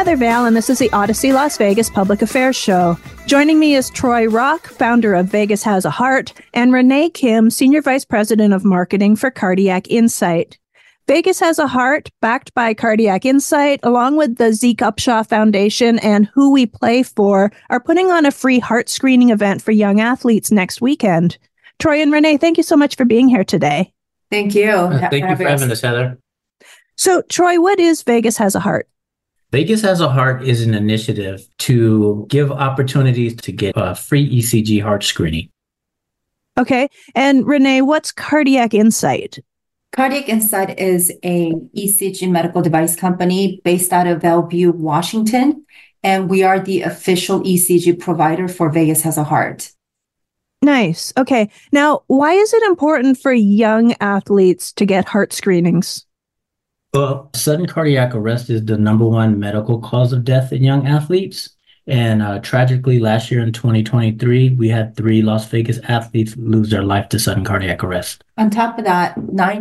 Heather Vale, and this is the Odyssey Las Vegas Public Affairs Show. Joining me is Troy Rock, founder of Vegas Has a Heart, and Renee Kim, Senior Vice President of Marketing for Cardiac Insight. Vegas Has a Heart, backed by Cardiac Insight, along with the Zeke Upshaw Foundation and Who We Play For, are putting on a free heart screening event for young athletes next weekend. Troy and Renee, thank you so much for being here today. Thank you. Thank you for having us, Heather. So, Troy, what is Vegas Has a Heart? Vegas Has a Heart is an initiative to give opportunities to get a free ECG heart screening. Okay. And Renee, what's Cardiac Insight? Cardiac Insight is a ECG medical device company based out of Bellevue, Washington, and we are the official ECG provider for Vegas Has a Heart. Nice. Okay. Now, why is it important for young athletes to get heart screenings? Well, sudden cardiac arrest is the number one medical cause of death in young athletes. And tragically, last year in 2023, we had 3 Las Vegas athletes lose their life to sudden cardiac arrest. On top of that,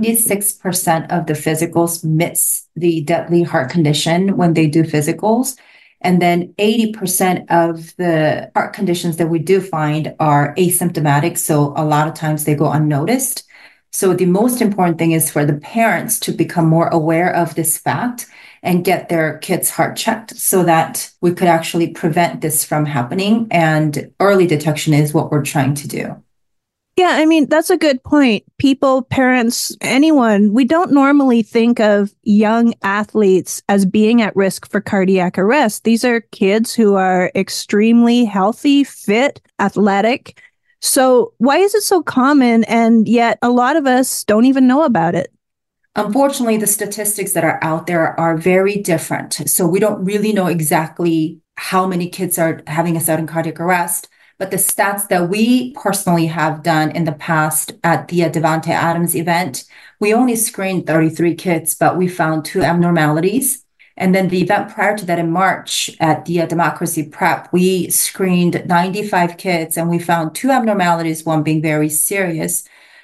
96% of the physicals miss the deadly heart condition when they do physicals. And then 80% of the heart conditions that we do find are asymptomatic. So a lot of times they go unnoticed. So the most important thing is for the parents to become more aware of this fact and get their kids' heart checked so that we could actually prevent this from happening. And early detection is what we're trying to do. Yeah, I mean, that's a good point. People, parents, anyone, we don't normally think of young athletes as being at risk for cardiac arrest. These are kids who are extremely healthy, fit, athletic. So why is it so common, and yet a lot of us don't even know about it? Unfortunately, the statistics that are out there are very different. So we don't really know exactly how many kids are having a sudden cardiac arrest. But the stats that we personally have done in the past at the Davante Adams event, we only screened 33 kids, but we found 2 abnormalities. And then the event prior to that in March at the Democracy Prep, we screened 95 kids and we found 2 abnormalities, one being very serious.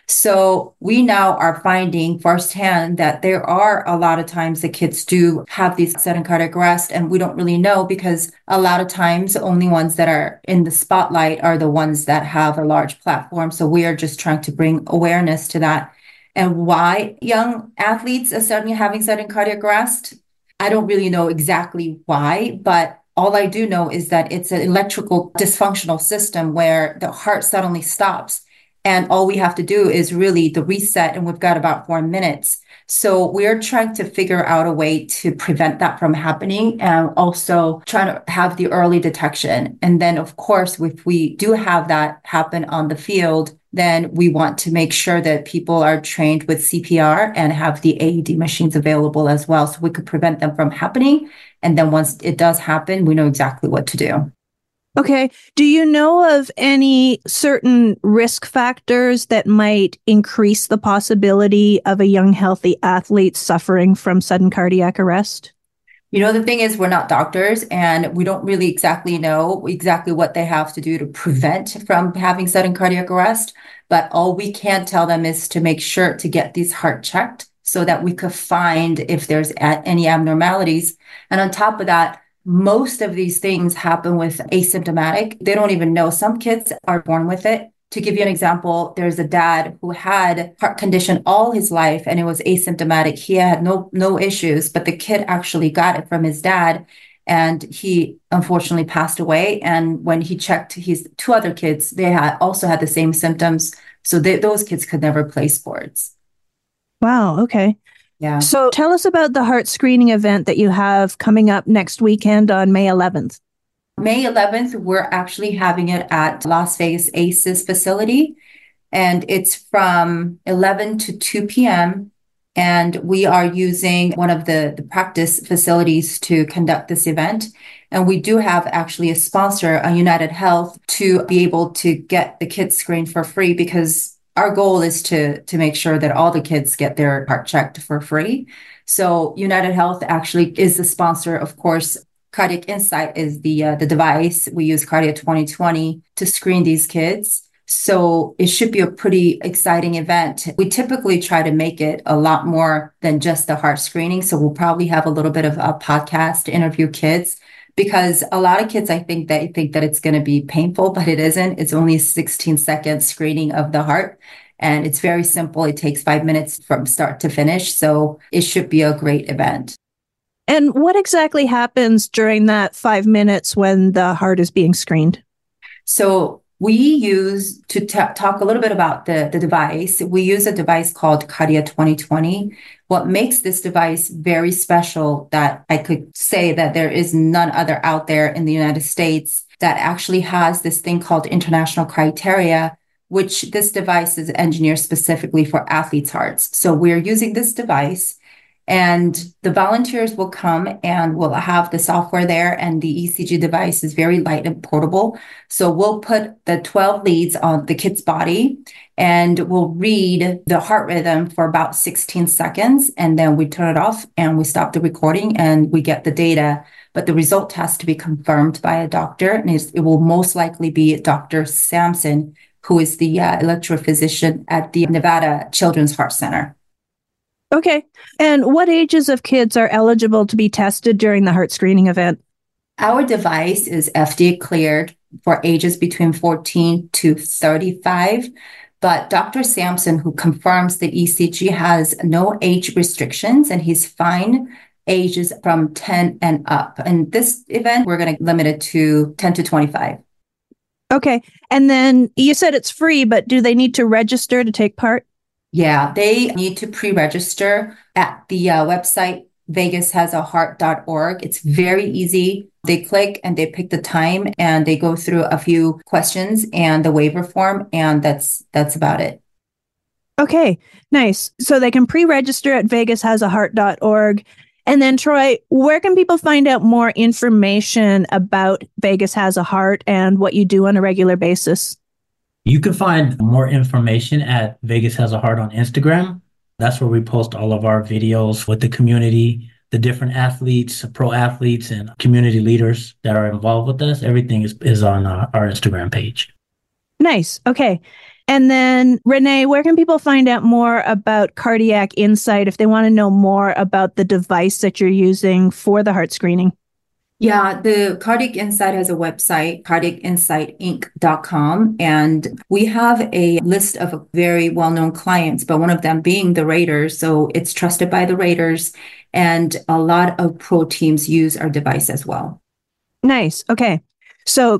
So we now are finding firsthand that there are a lot of times the kids do have these sudden cardiac arrest, and we don't really know because a lot of times the only ones that are in the spotlight are the ones that have a large platform. So we are just trying to bring awareness to that. And why young athletes are suddenly having sudden cardiac arrest, I don't really know exactly why, but all I do know is that it's an electrical dysfunctional system where the heart suddenly stops. And all we have to do is really the reset, and we've got about 4 minutes. So we're trying to figure out a way to prevent that from happening, and also trying to have the early detection. And then, of course, if we do have that happen on the field, then we want to make sure that people are trained with CPR and have the AED machines available as well, so we could prevent them from happening. And then once it does happen, we know exactly what to do. Okay. Do you know of any certain risk factors that might increase the possibility of a young, healthy athlete suffering from sudden cardiac arrest? You know, the thing is, we're not doctors and we don't really exactly know what they have to do to prevent from having sudden cardiac arrest. But all we can tell them is to make sure to get these heart checked so that we could find if there's any abnormalities. And on top of that, most of these things happen with asymptomatic. They don't even know. Some kids are born with it. To give you an example, there's a dad who had heart condition all his life and it was asymptomatic. He had no issues, but the kid actually got it from his dad and he unfortunately passed away. And when he checked his 2 other kids, they also had the same symptoms. So those kids could never play sports. Wow. Okay. Yeah. So tell us about the heart screening event that you have coming up next weekend on May 11th. May 11th, we're actually having it at Las Vegas ACES facility, and it's from 11 to 2 p.m. And we are using one of the practice facilities to conduct this event. And we do have actually a sponsor, United Health, to be able to get the kids screened for free, because our goal is to make sure that all the kids get their heart checked for free. So United Health actually is the sponsor. Of course, Cardiac Insight is the device. We use Cardiac 2020 to screen these kids. So it should be a pretty exciting event. We typically try to make it a lot more than just the heart screening. So we'll probably have a little bit of a podcast to interview kids, because a lot of kids, I think that it's going to be painful, but it isn't. It's only a 16-second screening of the heart. And it's very simple. It takes 5 minutes from start to finish. So it should be a great event. And what exactly happens during that 5 minutes when the heart is being screened? So we use, to talk a little bit about the device, we use a device called Kardia 2020. What makes this device very special, that I could say that there is none other out there in the United States that actually has this thing called international criteria, which this device is engineered specifically for athletes' hearts. So we're using this device, and the volunteers will come and we'll have the software there, and the ECG device is very light and portable. So we'll put the 12 leads on the kid's body, and we'll read the heart rhythm for about 16 seconds. And then we turn it off and we stop the recording and we get the data. But the result has to be confirmed by a doctor, and it will most likely be Dr. Sampson, who is the electrophysician at the Nevada Children's Heart Center. Okay. And what ages of kids are eligible to be tested during the heart screening event? Our device is FDA cleared for ages between 14 to 35. But Dr. Sampson, who confirms the ECG, has no age restrictions, and he's fine ages from 10 and up. And this event, we're going to limit it to 10 to 25. Okay. And then you said it's free, but do they need to register to take part? Yeah, they need to pre-register at the website vegashasaheart.org. It's very easy. They click and they pick the time and they go through a few questions and the waiver form, and that's about it. Okay, nice. So they can pre-register at vegashasaheart.org. And then, Troy, where can people find out more information about Vegas Has a Heart and what you do on a regular basis? You can find more information at Vegas Has a Heart on Instagram. That's where we post all of our videos with the community, the different athletes, pro athletes, and community leaders that are involved with us. Everything is on our Instagram page. Nice. Okay. And then, Renee, where can people find out more about Cardiac Insight if they want to know more about the device that you're using for the heart screening? Yeah, the Cardiac Insight has a website, cardiacinsightinc.com, and we have a list of very well-known clients, but one of them being the Raiders. So it's trusted by the Raiders, and a lot of pro teams use our device as well. Nice. Okay. So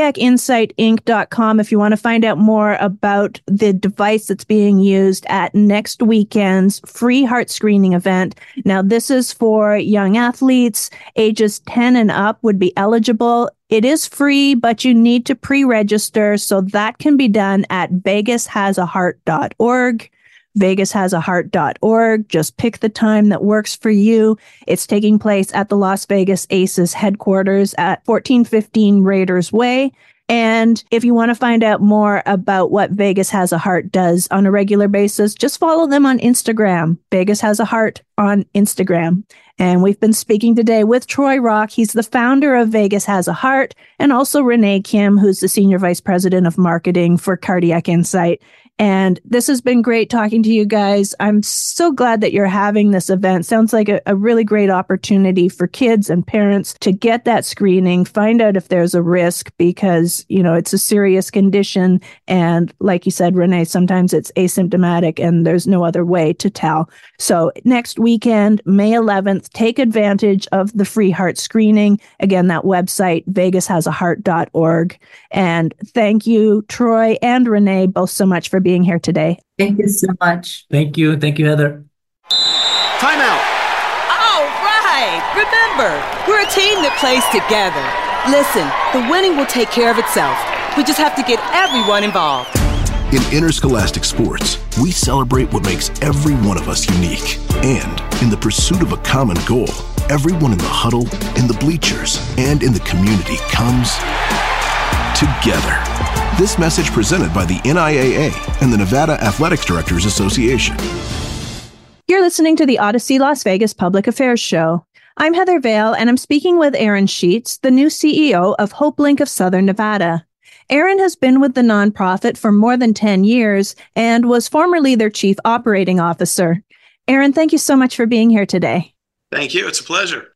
cardiacinsightinc.com if you want to find out more about the device that's being used at next weekend's free heart screening event. Now, this is for young athletes. Ages 10 and up would be eligible. It is free, but you need to pre-register. So that can be done at vegashasaheart.org. vegashasaheart.org. Just pick the time that works for you. It's taking place at the Las Vegas Aces headquarters at 1415 Raiders Way. And if you want to find out more about what Vegas Has a Heart does on a regular basis, just follow them on Instagram. Vegas Has a Heart on Instagram. And we've been speaking today with Troy Rock. He's the founder of Vegas Has a Heart, and also Renee Kim, who's the Senior Vice President of Marketing for Cardiac Insight. And this has been great talking to you guys. I'm so glad that you're having this event. Sounds like a really great opportunity for kids and parents to get that screening, find out if there's a risk, because, you know, it's a serious condition. And like you said, Renee, sometimes it's asymptomatic and there's no other way to tell. So next weekend, May 11th, take advantage of the free heart screening. Again, that website, vegashasaheart.org. And thank you, Troy and Renee, both so much for being here today. Thank you so much. Thank you. Thank you, Heather. Timeout. All right. Remember, we're a team that plays together. Listen, the winning will take care of itself. We just have to get everyone involved. In interscholastic sports, we celebrate what makes every one of us unique. And in the pursuit of a common goal, everyone in the huddle, in the bleachers, and in the community comes together. This message presented by the NIAA and the Nevada Athletics Directors Association. You're listening to the Odyssey Las Vegas Public Affairs Show. I'm Heather Vale, and I'm speaking with Aaron Sheets, the new CEO of HopeLink of Southern Nevada. Aaron has been with the nonprofit for more than 10 years and was formerly their chief operating officer. Aaron, thank you so much for being here today. Thank you. It's a pleasure.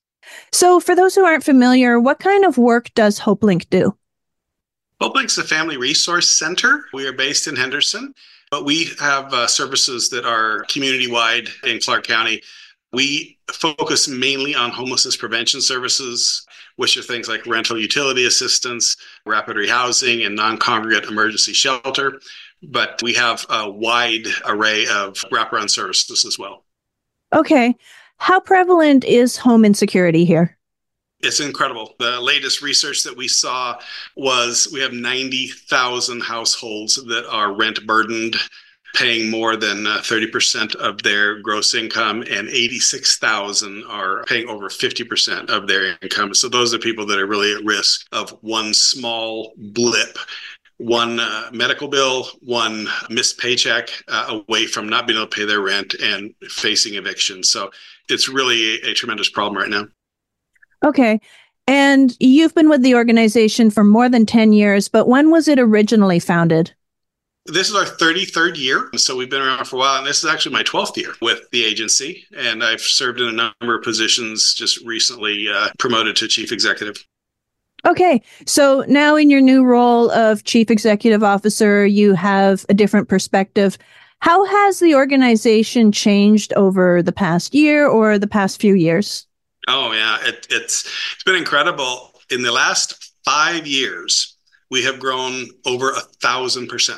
So for those who aren't familiar, what kind of work does HopeLink do? HopeLink's a family resource center. We are based in Henderson, but we have services that are community-wide in Clark County. We focus mainly on homelessness prevention services, which are things like rental utility assistance, rapid rehousing, and non-congregate emergency shelter. But we have a wide array of wraparound services as well. Okay. How prevalent is home insecurity here? It's incredible. The latest research that we saw was we have 90,000 households that are rent burdened, paying more than 30% of their gross income, and 86,000 are paying over 50% of their income. So those are people that are really at risk of one small blip, one medical bill, one missed paycheck away from not being able to pay their rent and facing eviction. So it's really a tremendous problem right now. Okay. And you've been with the organization for more than 10 years, but when was it originally founded? This is our 33rd year, so we've been around for a while, and this is actually my 12th year with the agency, and I've served in a number of positions, just recently promoted to chief executive. Okay, so now in your new role of chief executive officer, you have a different perspective. How has the organization changed over the past year or the past few years? Oh, yeah, it's been incredible. In the last 5 years, we have grown over 1,000%.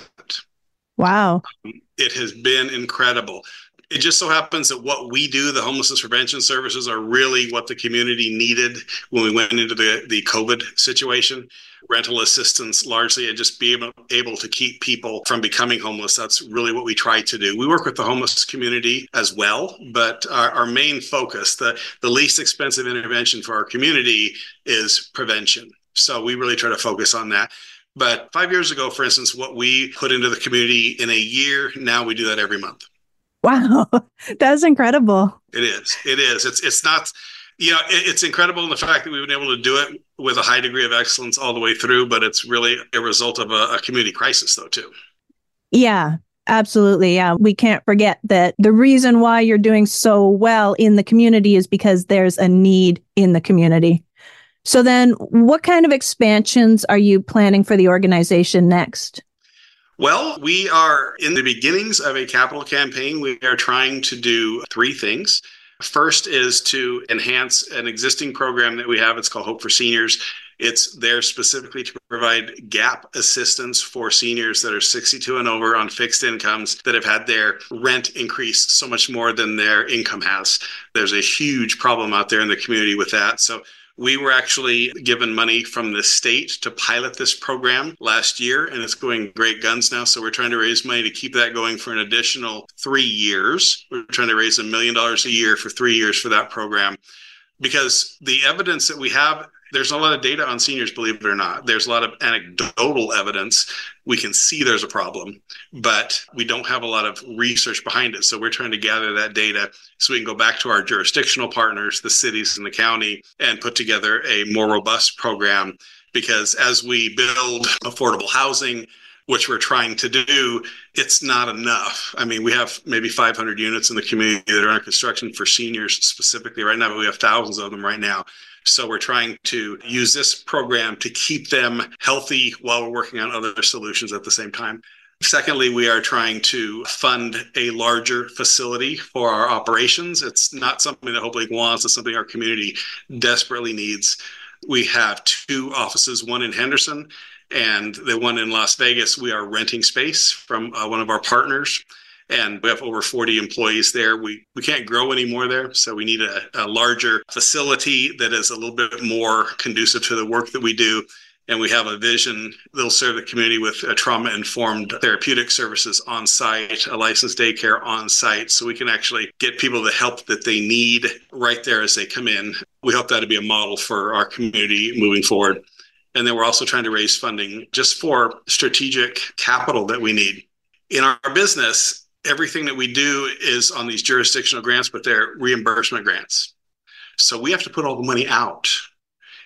Wow. It has been incredible. It just so happens that what we do, the homelessness prevention services, are really what the community needed when we went into the COVID situation. Rental assistance largely, and just be able to keep people from becoming homeless. That's really what we try to do. We work with the homeless community as well, but our main focus, the least expensive intervention for our community, is prevention. So we really try to focus on that. But 5 years ago, for instance, what we put into the community in a year, now we do that every month. Wow, that's incredible. It is. It's not, it's incredible in the fact that we've been able to do it with a high degree of excellence all the way through, but it's really a result of a community crisis, though, too. Yeah, absolutely. Yeah, we can't forget that the reason why you're doing so well in the community is because there's a need in the community. So then what kind of expansions are you planning for the organization next? Well, we are in the beginnings of a capital campaign. We are trying to do 3 things. First is to enhance an existing program that we have. It's called Hope for Seniors. It's there specifically to provide gap assistance for seniors that are 62 and over on fixed incomes that have had their rent increase so much more than their income has. There's a huge problem out there in the community with that. So we were actually given money from the state to pilot this program last year, and it's going great guns now. So we're trying to raise money to keep that going for an additional 3 years. We're trying to raise $1 million a year for 3 years for that program, because the evidence that we have, there's a lot of data on seniors, believe it or not. There's a lot of anecdotal evidence. We can see there's a problem, but we don't have a lot of research behind it. So we're trying to gather that data so we can go back to our jurisdictional partners, the cities and the county, and put together a more robust program. Because as we build affordable housing, which we're trying to do, it's not enough. I mean, we have maybe 500 units in the community that are under construction for seniors specifically right now, but we have thousands of them right now. So we're trying to use this program to keep them healthy while we're working on other solutions at the same time. Secondly, we are trying to fund a larger facility for our operations. It's not something that HopeLink wants. It's something our community desperately needs. We have 2 offices, one in Henderson and the one in Las Vegas. We are renting space from one of our partners, and we have over 40 employees there. We can't grow anymore there, so we need a larger facility that is a little bit more conducive to the work that we do. And we have a vision that'll serve the community with trauma-informed therapeutic services on site, a licensed daycare on site, so we can actually get people the help that they need right there as they come in. We hope that to be a model for our community moving forward. And then we're also trying to raise funding just for strategic capital that we need. In our business, everything that we do is on these jurisdictional grants, but they're reimbursement grants. So we have to put all the money out.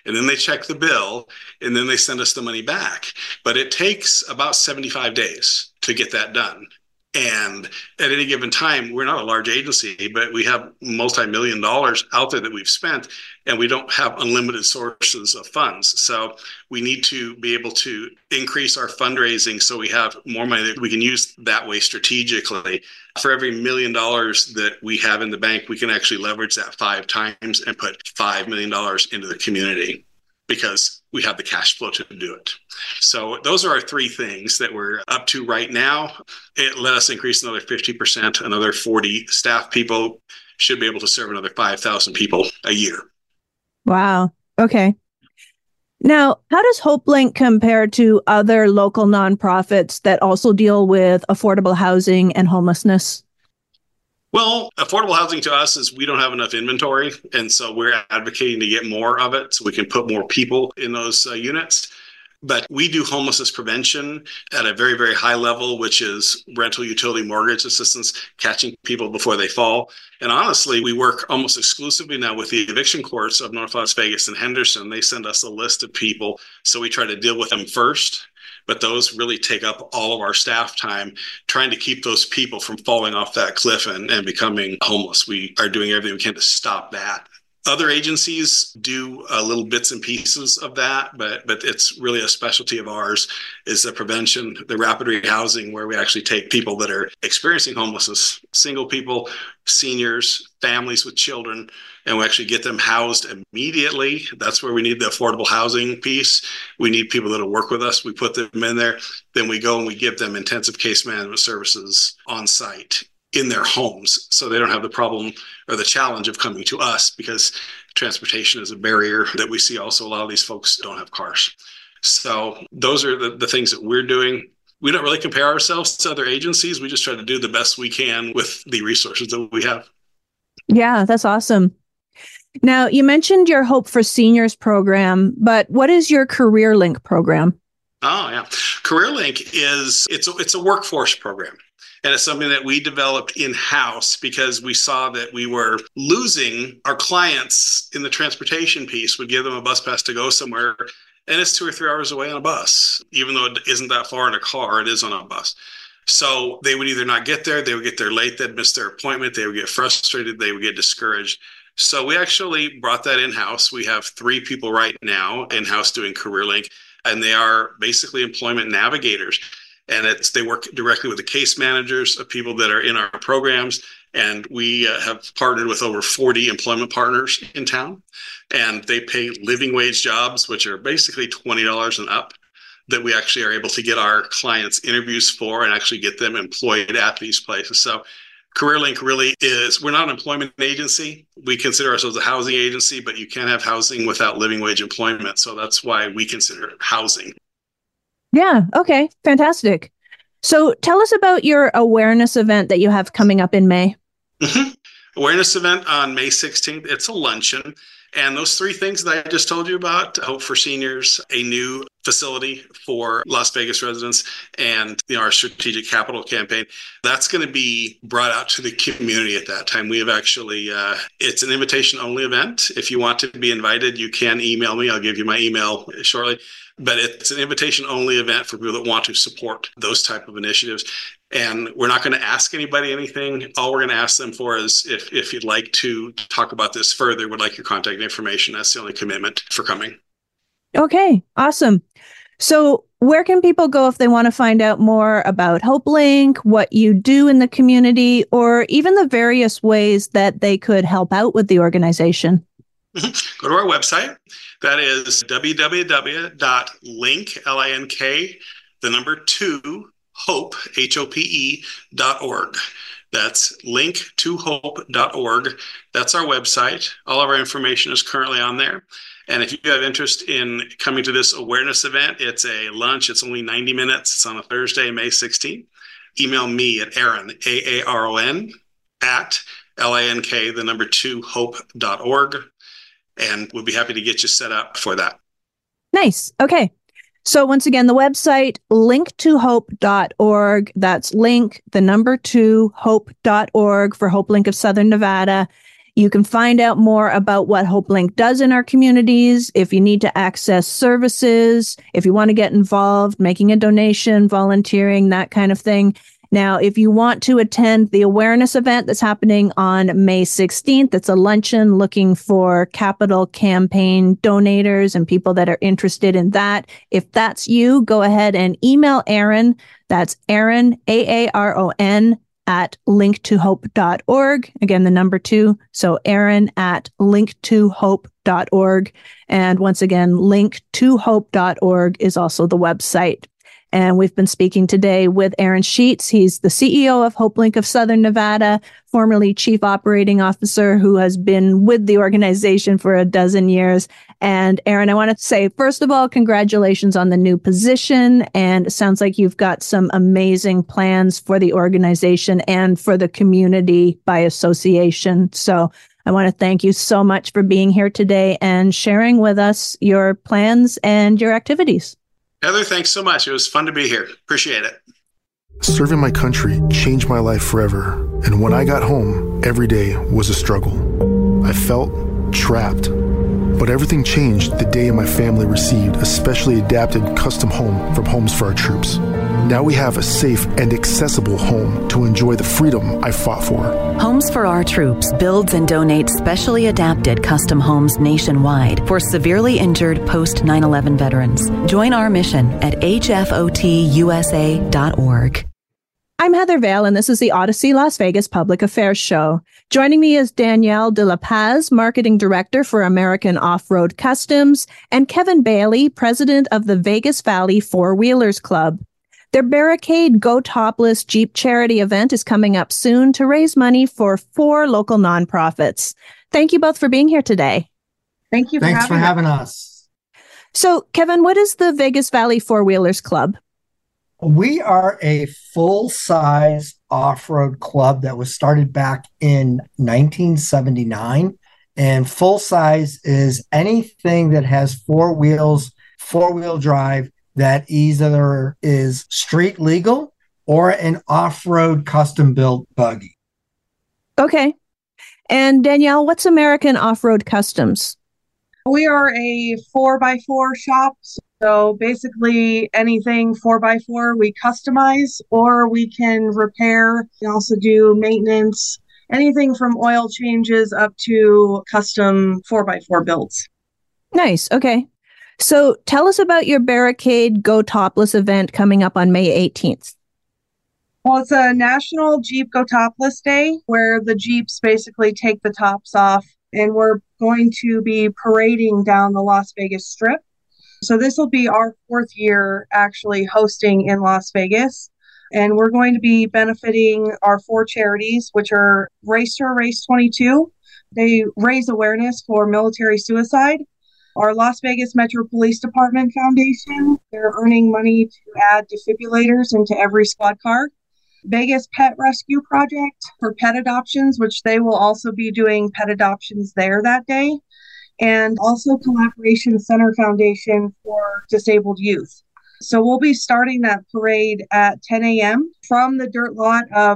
and then they check the bill, and then they send us the money back. But it takes about 75 days to get that done. And at any given time, we're not a large agency, but we have multi-million dollars out there that we've spent, and we don't have unlimited sources of funds. So we need to be able to increase our fundraising so we have more money that we can use that way strategically. For every $1 million that we have in the bank, we can actually leverage that 5 times and put $5 million into the community, because we have the cash flow to do it. So those are our 3 things that we're up to right now. It let us increase another 50%, another 40 staff people, should be able to serve another 5,000 people a year. Wow. Okay. Now, how does HopeLink compare to other local nonprofits that also deal with affordable housing and homelessness? Well, affordable housing to us is we don't have enough inventory, and so we're advocating to get more of it so we can put more people in those units. But we do homelessness prevention at a very, very high level, which is rental utility mortgage assistance, catching people before they fall. And honestly, we work almost exclusively now with the eviction courts of North Las Vegas and Henderson. They send us a list of people, so we try to deal with them first. But those really take up all of our staff time, trying to keep those people from falling off that cliff and becoming homeless. We are doing everything we can to stop that. Other agencies do little bits and pieces of that, but it's really a specialty of ours, is the prevention, the rapid rehousing, where we actually take people that are experiencing homelessness, single people, seniors, families with children, and we actually get them housed immediately. That's where we need the affordable housing piece. We need people that will work with us. We put them in there. Then we go and we give them intensive case management services on site in their homes, so they don't have the problem or the challenge of coming to us, because transportation is a barrier that we see. Also, a lot of these folks don't have cars. So those are the things that we're doing. We don't really compare ourselves to other agencies. We just try to do the best we can with the resources that we have. Yeah, that's awesome. Now, you mentioned your Hope for Seniors program, but what is your CareerLink program? Oh, yeah. CareerLink it's a workforce program. And it's something that we developed in-house because we saw that we were losing our clients in the transportation piece. We'd give them a bus pass to go somewhere, and it's 2 or 3 hours away on a bus. Even though it isn't that far in a car, it is on a bus. So they would either not get there, they would get there late, they'd miss their appointment, they would get frustrated, they would get discouraged. So we actually brought that in-house. We have 3 people right now in-house doing CareerLink, and they are basically employment navigators. And they work directly with the case managers of people that are in our programs. And we have partnered with over 40 employment partners in town. And they pay living wage jobs, which are basically $20 and up, that we actually are able to get our clients interviews for and actually get them employed at these places. So CareerLink really is, we're not an employment agency. We consider ourselves a housing agency, but you can't have housing without living wage employment. So that's why we consider it housing. Yeah. Okay. Fantastic. So tell us about your awareness event that you have coming up in May. Mm-hmm. Awareness event on May 16th. It's a luncheon. And those 3 things that I just told you about, Hope for Seniors, a new facility for Las Vegas residents, and our strategic capital campaign, that's going to be brought out to the community at that time. We have actually, it's an invitation-only event. If you want to be invited, you can email me. I'll give you my email shortly. But it's an invitation-only event for people that want to support those type of initiatives. And we're not going to ask anybody anything. All we're going to ask them for is if you'd like to talk about this further, would like your contact information. That's the only commitment for coming. Okay, awesome. So where can people go if they want to find out more about HopeLink, what you do in the community, or even the various ways that they could help out with the organization? Go to our website. That is www.link, hope, HOPE.org. That's link2hope.org. That's our website. All of our information is currently on there. And if you have interest in coming to this awareness event, it's a lunch. It's only 90 minutes. It's on a Thursday, May 16th. Email me at Aaron, AARON, at link2hope.org. And we'll be happy to get you set up for that. Nice. Okay. So once again, the website, link2hope.org. That's link2hope.org for HopeLink of Southern Nevada. You can find out more about what HopeLink does in our communities. If you need to access services, if you want to get involved, making a donation, volunteering, that kind of thing. Now, if you want to attend the awareness event that's happening on May 16th, it's a luncheon looking for capital campaign donators and people that are interested in that. If that's you, go ahead and email Aaron. That's Aaron, Aaron, at linktohope.org. Again, the number 2. So Aaron at linktohope.org. And once again, linktohope.org is also the website. And we've been speaking today with Aaron Sheets. He's the CEO of HopeLink of Southern Nevada, formerly Chief Operating Officer, who has been with the organization for a dozen years. And Aaron, I want to say, first of all, congratulations on the new position. And it sounds like you've got some amazing plans for the organization and for the community by association. So I want to thank you so much for being here today and sharing with us your plans and your activities. Heather, thanks so much. It was fun to be here. Appreciate it. Serving my country changed my life forever. And when I got home, every day was a struggle. I felt trapped. But everything changed the day my family received a specially adapted custom home from Homes for Our Troops. Now we have a safe and accessible home to enjoy the freedom I fought for. Homes for Our Troops builds and donates specially adapted custom homes nationwide for severely injured post 9/11 veterans. Join our mission at hfotusa.org. I'm Heather Vale, and this is the Odyssey Las Vegas Public Affairs Show. Joining me is Danielle De La Paz, Marketing Director for American Off-Road Customs, and Kevin Bailey, President of the Vegas Valley Four-Wheelers Club. Their Barricade Go Topless Jeep charity event is coming up soon to raise money for 4 local nonprofits. Thank you both for being here today. Thank you Thanks for having us. So, Kevin, what is the Vegas Valley Four-Wheelers Club? We are a full-size off-road club that was started back in 1979. And full-size is anything that has 4 wheels, 4-wheel drive, that either is street legal or an off-road custom-built buggy. Okay. And Danielle, what's American Off-Road Customs? We are a 4x4 shop. So basically anything 4x4 we customize or we can repair. We also do maintenance, anything from oil changes up to custom 4x4 builds. Nice. Okay. So tell us about your Barricade Go Topless event coming up on May 18th. Well, it's a National Jeep Go Topless Day where the Jeeps basically take the tops off, and we're going to be parading down the Las Vegas Strip. So this will be our 4th year actually hosting in Las Vegas. And we're going to be benefiting our 4 charities, which are Race to Erase 22. They raise awareness for military suicide. Our Las Vegas Metro Police Department Foundation, they're earning money to add defibrillators into every squad car. Vegas Pet Rescue Project for pet adoptions, which they will also be doing pet adoptions there that day. And also Collaboration Center Foundation for disabled youth. So we'll be starting that parade at 10 a.m. from the dirt lot of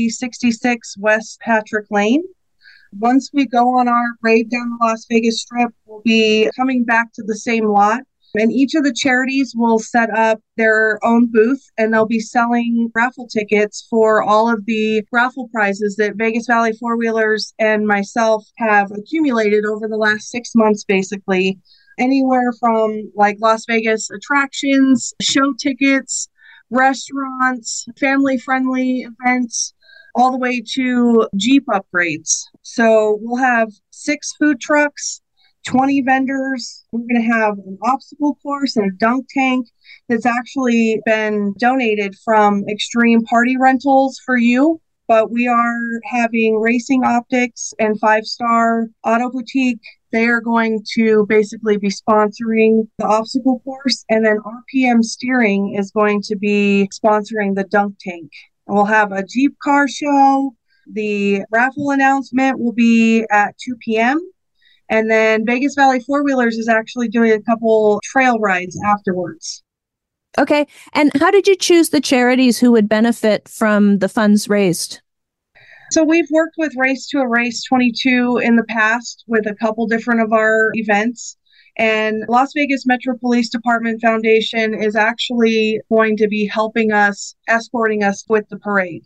3066 West Patrick Lane. Once we go on our parade down the Las Vegas Strip, we'll be coming back to the same lot. And each of the charities will set up their own booth, and they'll be selling raffle tickets for all of the raffle prizes that Vegas Valley Four-Wheelers and myself have accumulated over the last 6 months, basically. Anywhere from like Las Vegas attractions, show tickets, restaurants, family-friendly events, all the way to Jeep upgrades. So we'll have 6 food trucks, 20 vendors. We're going to have an obstacle course and a dunk tank that's actually been donated from Extreme Party Rentals for you. But we are having Racing Optics and 5-Star Auto Boutique. They are going to basically be sponsoring the obstacle course. And then RPM Steering is going to be sponsoring the dunk tank. And we'll have a Jeep car show. The raffle announcement will be at 2 p.m. And then Vegas Valley Four-Wheelers is actually doing a couple trail rides afterwards. Okay. And how did you choose the charities who would benefit from the funds raised? So we've worked with Race to a Race 22 in the past with a couple different of our events. And Las Vegas Metro Police Department Foundation is actually going to be helping us, escorting us with the parade.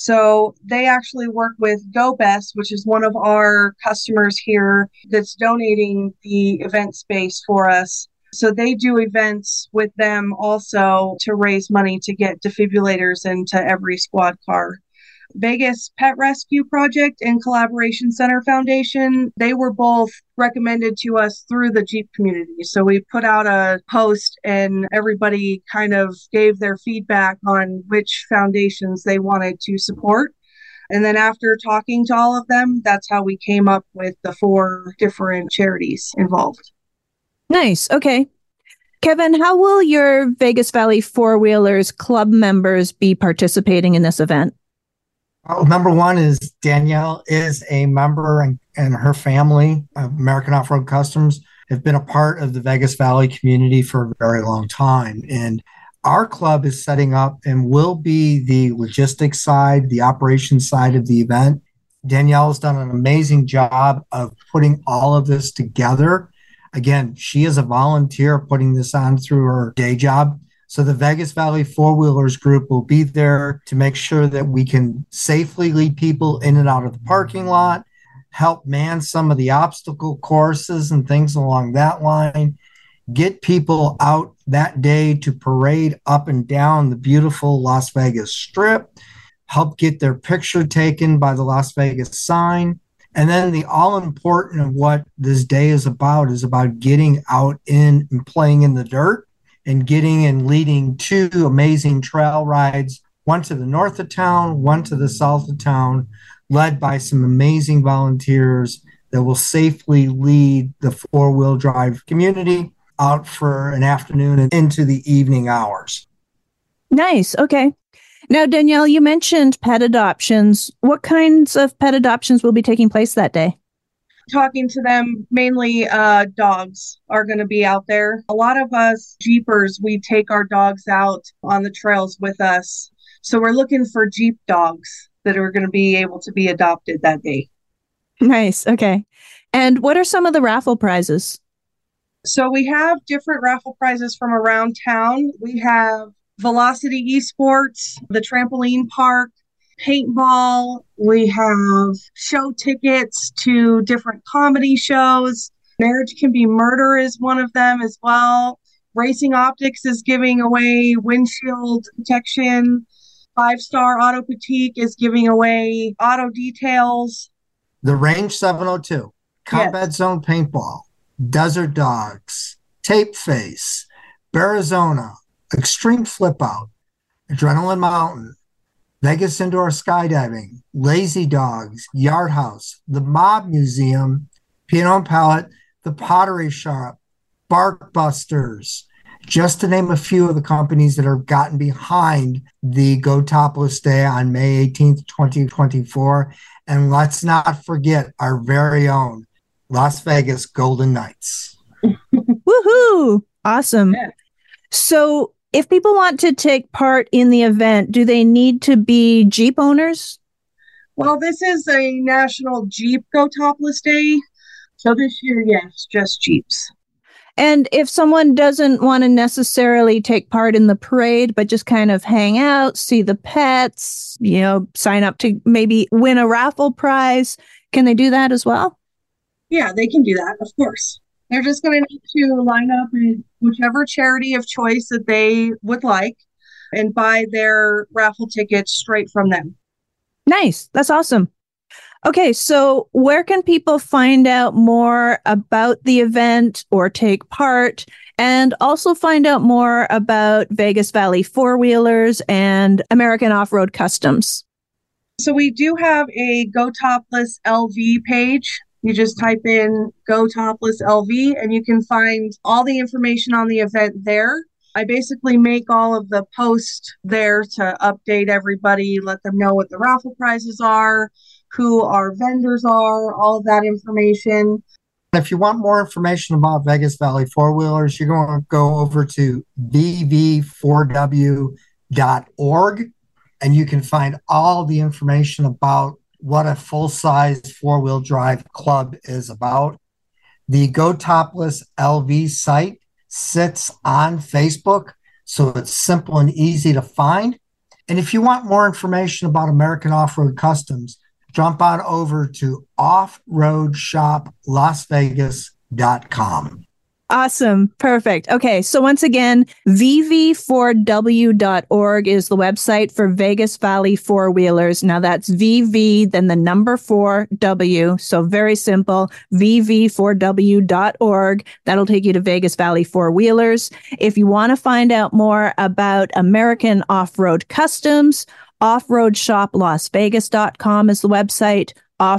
So they actually work with GoBest, which is one of our customers here that's donating the event space for us. So they do events with them also to raise money to get defibrillators into every squad car. Vegas Pet Rescue Project and Collaboration Center Foundation, they were both recommended to us through the Jeep community. So we put out a post and everybody kind of gave their feedback on which foundations they wanted to support. And then after talking to all of them, that's how we came up with the 4 different charities involved. Nice. Okay. Kevin, how will your Vegas Valley Four-Wheelers Club members be participating in this event? Well, number one is Danielle is a member, and her family of American Off-Road Customs have been a part of the Vegas Valley community for a very long time. And our club is setting up and will be the logistics side, the operations side of the event. Danielle has done an amazing job of putting all of this together. Again, she is a volunteer putting this on through her day job. So the Vegas Valley Four-Wheelers group will be there to make sure that we can safely lead people in and out of the parking lot, help man some of the obstacle courses and things along that line, get people out that day to parade up and down the beautiful Las Vegas Strip, help get their picture taken by the Las Vegas sign. And then the all-important of what this day is about getting out in and playing in the dirt and getting and leading 2 amazing trail rides, one to the north of town, one to the south of town, led by some amazing volunteers that will safely lead the four-wheel drive community out for an afternoon and into the evening hours. Nice. Okay. Now, Danielle, you mentioned pet adoptions. What kinds of pet adoptions will be taking place that day? Talking to them, mainly dogs are going to be out there. A lot of us Jeepers, we take our dogs out on the trails with us. So we're looking for Jeep dogs that are going to be able to be adopted that day. Nice. Okay. And what are some of the raffle prizes? So we have different raffle prizes from around town. We have Velocity Esports, the trampoline park, paintball. We have show tickets to different comedy shows. Marriage Can Be Murder is one of them as well. Racing Optics is giving away windshield protection. 5-Star Auto Boutique is giving away auto details. The Range 702, Combat Zone Paintball, Desert Dogs, Tape Face, Arizona, Extreme Flip Out, Adrenaline Mountain, Vegas Indoor Skydiving, Lazy Dogs, Yard House, the Mob Museum, Piano and Palette, the Pottery Shop, Bark Busters, just to name a few of the companies that have gotten behind the Go Topless Day on May 18th, 2024. And let's not forget our very own Las Vegas Golden Knights. Woohoo! Awesome. Yeah. So if people want to take part in the event, do they need to be Jeep owners? Well, this is a National Jeep Go Topless Day. So this year, yes, just Jeeps. And if someone doesn't want to necessarily take part in the parade, but just kind of hang out, see the pets, sign up to maybe win a raffle prize, can they do that as well? Yeah, they can do that, of course. They're just going to need to line up in whichever charity of choice that they would like and buy their raffle tickets straight from them. Nice. That's awesome. Okay, so where can people find out more about the event or take part, and also find out more about Vegas Valley Four-Wheelers and American Off-Road Customs? So we do have a Go Topless LV page. You just type in Go Topless LV and you can find all the information on the event there. I basically make all of the posts there to update everybody, let them know what the raffle prizes are, who our vendors are, all of that information. If you want more information about Vegas Valley Four-Wheelers, you're going to go over to vv4w.org and you can find all the information about what a full-size four-wheel drive club is about, the Go Topless LV site sits on Facebook, so it's simple and easy to find. And if you want more information about American Off-Road Customs, jump on over to offroadshoplasvegas.com. Awesome. Perfect. Okay. So once again, vv4w.org is the website for Vegas Valley Four-Wheelers. Now that's VV, then the number 4W. So very simple, vv4w.org. That'll take you to Vegas Valley Four-Wheelers. If you want to find out more about American Off-Road Customs, offroadshoplasvegas.com is the website.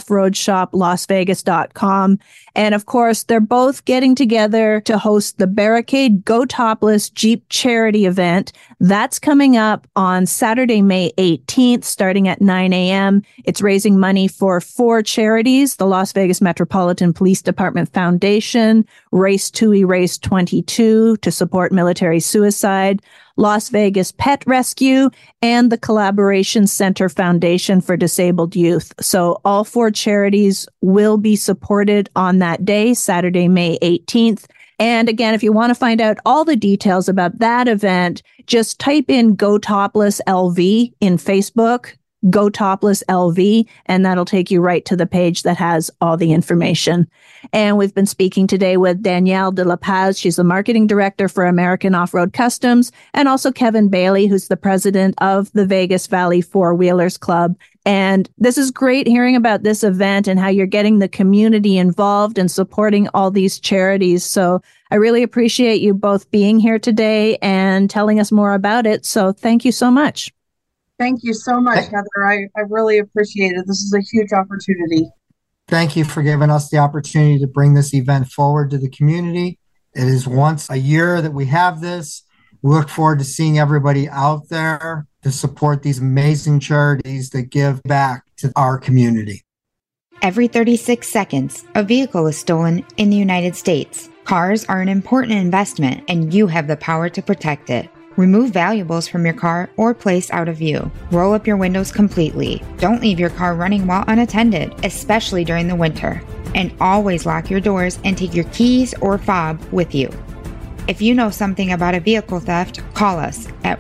offroadshoplasvegas.com. And of course, they're both getting together to host the Barricade Go Topless Jeep charity event. That's coming up on Saturday, May 18th, starting at 9 a.m. It's raising money for 4 charities: the Las Vegas Metropolitan Police Department Foundation, Race to Erase 22 to support military suicide, Las Vegas Pet Rescue, and the Collaboration Center Foundation for Disabled Youth. So all 4 charities will be supported on that day, Saturday, May 18th. And again, if you want to find out all the details about that event, just type in Go Topless LV in Facebook, Go Topless LV, and that'll take you right to the page that has all the information. And we've been speaking today with Danielle de la Paz. She's the marketing director for American Off-Road Customs, and also Kevin Bailey, who's the president of the Vegas Valley Four-Wheelers Club. And this is great hearing about this event and how you're getting the community involved and supporting all these charities. So I really appreciate you both being here today and telling us more about it. So thank you so much. Thank you so much, Heather. I really appreciate it. This is a huge opportunity. Thank you for giving us the opportunity to bring this event forward to the community. It is once a year that we have this. We look forward to seeing everybody out there to support these amazing charities that give back to our community. Every 36 seconds, a vehicle is stolen in the United States. Cars are an important investment, and you have the power to protect it. Remove valuables from your car or place out of view. Roll up your windows completely. Don't leave your car running while unattended, especially during the winter. And always lock your doors and take your keys or fob with you. If you know something about a vehicle theft, call us at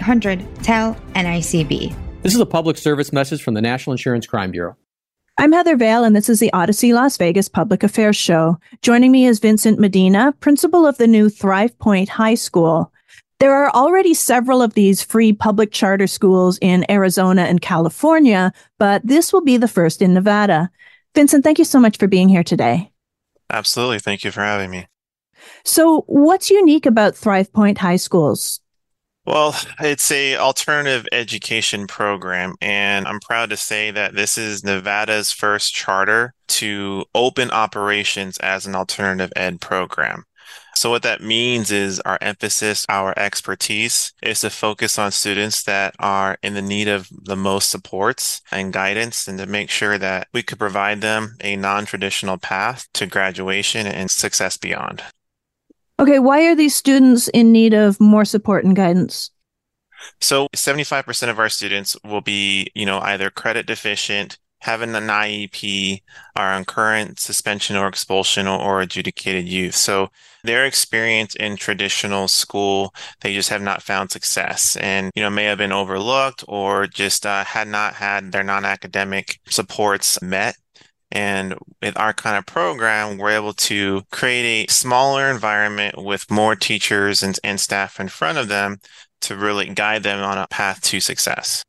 1-800-TEL-NICB. This is a public service message from the National Insurance Crime Bureau. I'm Heather Vale, and this is the Odyssey Las Vegas Public Affairs Show. Joining me is Vincent Medina, principal of the new Thrive Point High School. There are already several of these free public charter schools in Arizona and California, but this will be the first in Nevada. Vincent, thank you so much for being here today. Absolutely. Thank you for having me. So what's unique about Thrive Point High Schools? Well, it's an alternative education program, and I'm proud to say that this is Nevada's first charter to open operations as an alternative ed program. So what that means is our emphasis, our expertise is to focus on students that are in the need of the most supports and guidance, and to make sure that we could provide them a non-traditional path to graduation and success beyond. Okay, why are these students in need of more support and guidance? So 75% of our students will be, either credit deficient, having an IEP, are on current suspension or expulsion or adjudicated youth. So their experience in traditional school, they just have not found success and, may have been overlooked or just had not had their non-academic supports met. And with our kind of program, we're able to create a smaller environment with more teachers and staff in front of them to really guide them on a path to success.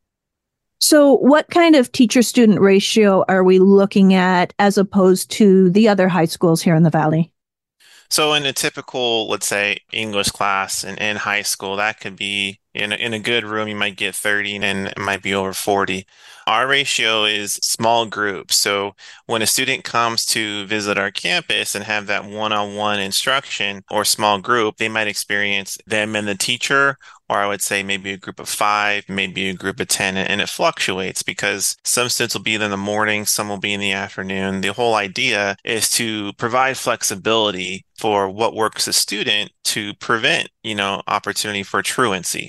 So what kind of teacher-student ratio are we looking at as opposed to the other high schools here in the Valley? So in a typical, let's say, English class in high school, that could be in a good room, you might get 30 and it might be over 40. Our ratio is small groups. So when a student comes to visit our campus and have that one-on-one instruction or small group, they might experience them and the teacher, or I would say maybe a group of 5, maybe a group of 10, and it fluctuates because some students will be in the morning, some will be in the afternoon. The whole idea is to provide flexibility for what works a student to prevent, opportunity for truancy.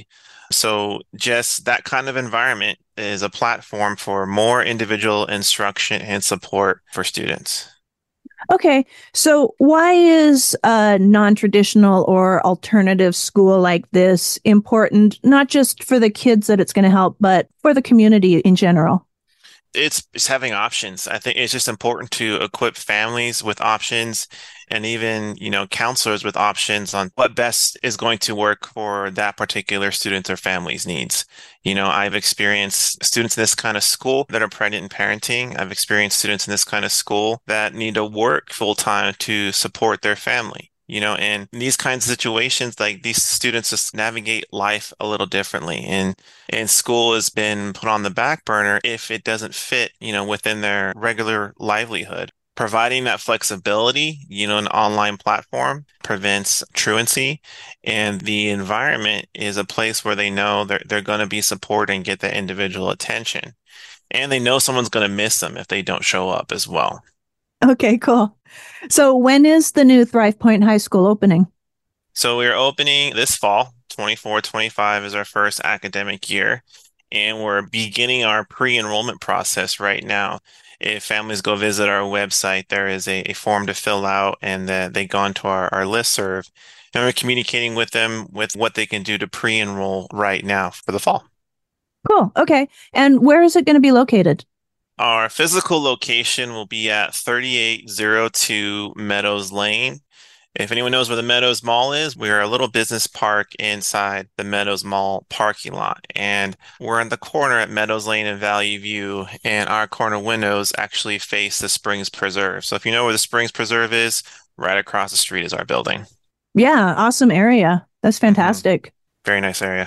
So just that kind of environment is a platform for more individual instruction and support for students. Okay, so why is a non-traditional or alternative school like this important, not just for the kids that it's going to help, but for the community in general? It's having options. I think it's just important to equip families with options and even, counselors with options on what best is going to work for that particular student or family's needs. I've experienced students in this kind of school that are pregnant and parenting. I've experienced students in this kind of school that need to work full time to support their family. And in these kinds of situations, like these students just navigate life a little differently. And school has been put on the back burner if it doesn't fit, within their regular livelihood. Providing that flexibility, an online platform prevents truancy, and the environment is a place where they know they're going to be supported and get that individual attention. And they know someone's going to miss them if they don't show up as well. Okay, cool. So when is the new Thrive Point High School opening? So we're opening this fall. 24-25 is our first academic year, and we're beginning our pre-enrollment process right now. If families go visit our website, there is a form to fill out, and they go onto our listserv, and we're communicating with them with what they can do to pre-enroll right now for the fall. Cool. Okay. And where is it going to be located? Our physical location will be at 3802 Meadows Lane. If anyone knows where the Meadows Mall is, we're a little business park inside the Meadows Mall parking lot. And we're in the corner at Meadows Lane and Valley View, and our corner windows actually face the Springs Preserve. So if you know where the Springs Preserve is, right across the street is our building. Yeah, awesome area. That's fantastic. Very nice area.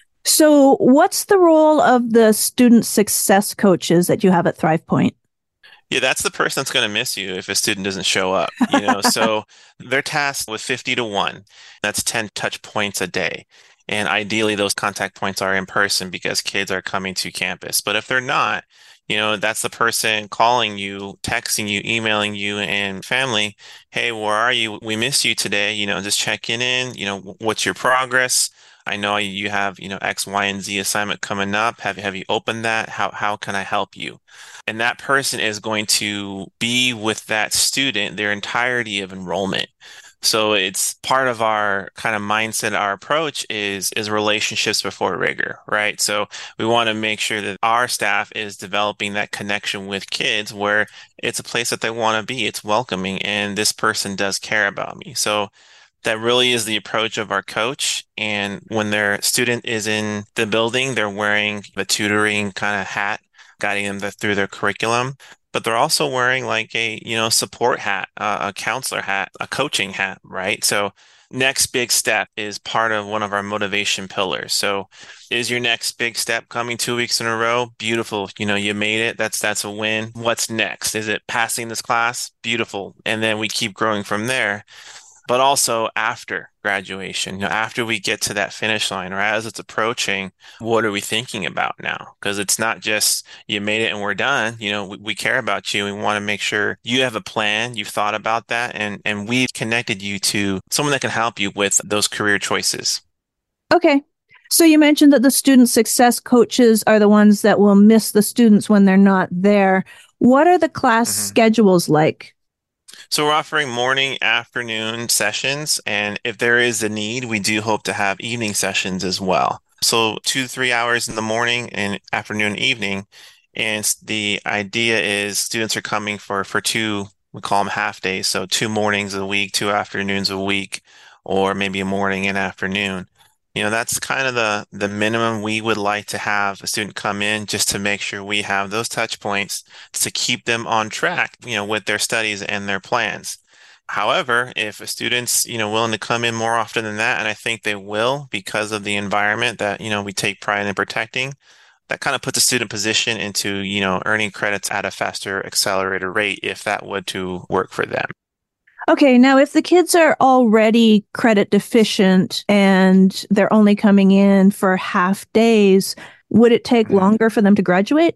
So what's the role of the student success coaches that you have at Thrive Point? Yeah, that's the person that's going to miss you if a student doesn't show up, So they're tasked with 50 to 1. That's 10 touch points a day. And ideally, those contact points are in person because kids are coming to campus. But if they're not, that's the person calling you, texting you, emailing you, and family, hey, where are you? We missed you today. Just checking in. What's your progress? I know you have, X, Y, and Z assignment coming up. Have you opened that? How can I help you? And that person is going to be with that student their entirety of enrollment. So it's part of our kind of mindset, our approach is relationships before rigor, right? So we want to make sure that our staff is developing that connection with kids where it's a place that they want to be. It's welcoming, and this person does care about me. So that really is the approach of our coach. And when their student is in the building, they're wearing the tutoring kind of hat, guiding them through their curriculum. But they're also wearing like a, support hat, a counselor hat, a coaching hat, right? So next big step is part of one of our motivation pillars. So is your next big step coming 2 weeks in a row? Beautiful. You made it. That's a win. What's next? Is it passing this class? Beautiful. And then we keep growing from there. But also after graduation, after we get to that finish line or as it's approaching, what are we thinking about now? Because it's not just you made it and we're done. We care about you. We want to make sure you have a plan. You've thought about that, and we've connected you to someone that can help you with those career choices. Okay. So you mentioned that the student success coaches are the ones that will miss the students when they're not there. What are the class schedules like? So we're offering morning, afternoon sessions, and if there is a need, we do hope to have evening sessions as well. So 2 to 3 hours in the morning and afternoon, evening. And the idea is students are coming for 2, we call them half days. So 2 mornings a week, 2 afternoons a week, or maybe a morning and afternoon. That's kind of the minimum we would like to have a student come in just to make sure we have those touch points to keep them on track, with their studies and their plans. However, if a student's, willing to come in more often than that, and I think they will because of the environment that, we take pride in protecting, that kind of puts a student position into, earning credits at a faster accelerator rate if that would to work for them. Okay, now if the kids are already credit deficient and they're only coming in for half days, would it take longer for them to graduate?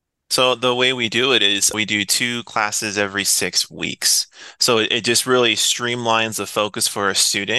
So the way we do it is we do 2 classes every 6 weeks. So it just really streamlines the focus for a student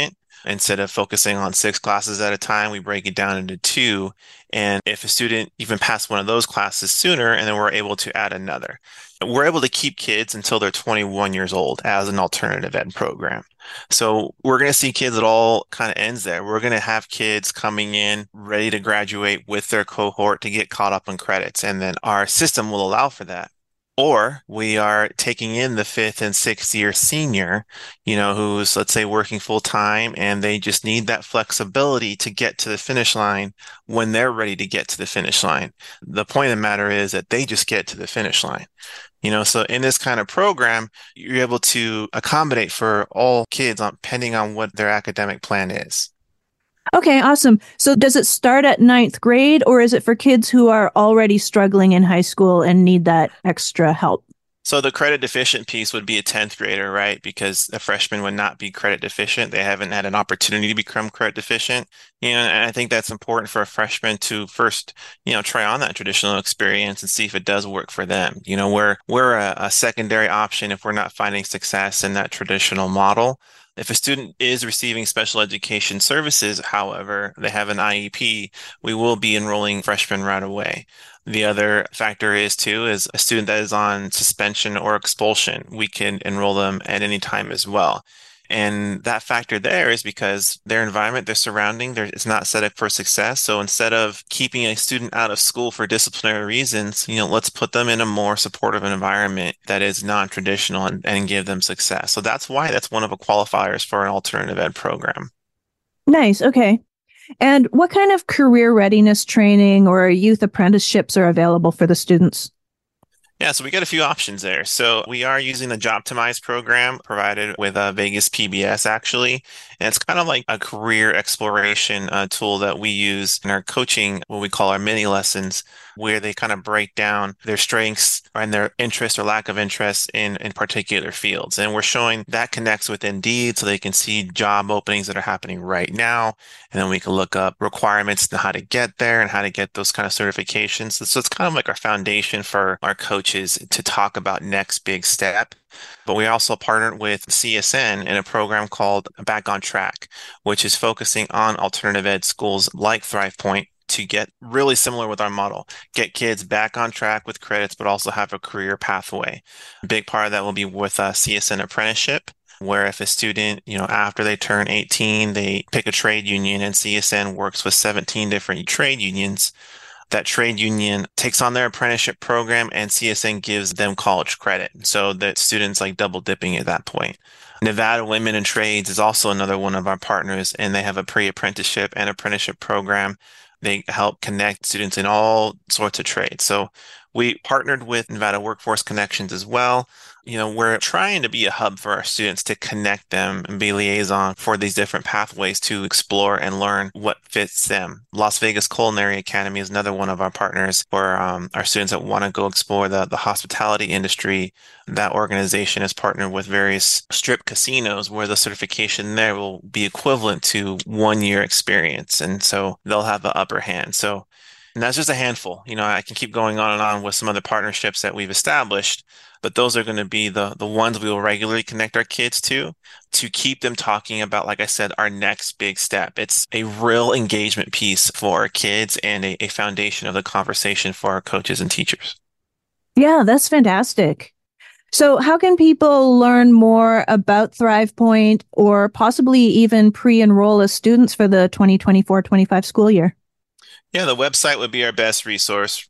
Instead of focusing on 6 classes at a time, we break it down into 2. And if a student even passed one of those classes sooner, and then we're able to add another. We're able to keep kids until they're 21 years old as an alternative ed program. So we're going to see kids at all kind of ends there. We're going to have kids coming in ready to graduate with their cohort to get caught up in credits. And then our system will allow for that. Or we are taking in the 5th and 6th year senior, who's, let's say, working full time, and they just need that flexibility to get to the finish line when they're ready to get to the finish line. The point of the matter is that they just get to the finish line. So in this kind of program, you're able to accommodate for all kids depending on what their academic plan is. Okay, awesome. So does it start at 9th grade, or is it for kids who are already struggling in high school and need that extra help? So the credit deficient piece would be a 10th grader, right? Because a freshman would not be credit deficient. They haven't had an opportunity to become credit deficient. And I think that's important for a freshman to first, try on that traditional experience and see if it does work for them. We're a secondary option if we're not finding success in that traditional model. If a student is receiving special education services, however, they have an IEP, we will be enrolling freshmen right away. The other factor is a student that is on suspension or expulsion, we can enroll them at any time as well. And that factor there is because their environment, their surrounding, is not set up for success. So instead of keeping a student out of school for disciplinary reasons, let's put them in a more supportive environment that is non-traditional and give them success. So that's why that's one of the qualifiers for an alternative ed program. Nice. Okay. And what kind of career readiness training or youth apprenticeships are available for the students? Yeah, so we got a few options there. So we are using the Jobtimize program provided with Vegas PBS, actually. And it's kind of like a career exploration tool that we use in our coaching, what we call our mini lessons, where they kind of break down their strengths and their interest or lack of interest in particular fields. And we're showing that connects with Indeed so they can see job openings that are happening right now. And then we can look up requirements to how to get there and how to get those kind of certifications. So it's kind of like our foundation for our coaches to talk about next big step. But we also partnered with CSN in a program called Back on Track, which is focusing on alternative ed schools like Thrive Point to get really similar with our model, get kids back on track with credits, but also have a career pathway. A big part of that will be with CSN apprenticeship, where if a student, after they turn 18, they pick a trade union, and CSN works with 17 different trade unions. That trade union takes on their apprenticeship program, and CSN gives them college credit. So that students like double dipping at that point. Nevada Women in Trades is also another one of our partners, and they have a pre-apprenticeship and apprenticeship program. They help connect students in all sorts of trades. So we partnered with Nevada Workforce Connections as well. We're trying to be a hub for our students to connect them and be liaison for these different pathways to explore and learn what fits them. Las Vegas Culinary Academy is another one of our partners for our students that want to go explore the hospitality industry. That organization is partnered with various strip casinos where the certification there will be equivalent to 1 year experience. And so they'll have the upper hand. And that's just a handful. I can keep going on and on with some other partnerships that we've established, but those are going to be the ones we will regularly connect our kids to keep them talking about, like I said, our next big step. It's a real engagement piece for our kids and a foundation of the conversation for our coaches and teachers. Yeah, that's fantastic. So how can people learn more about Thrive Point or possibly even pre-enroll as students for the 2024-25 school year? Yeah, the website would be our best resource,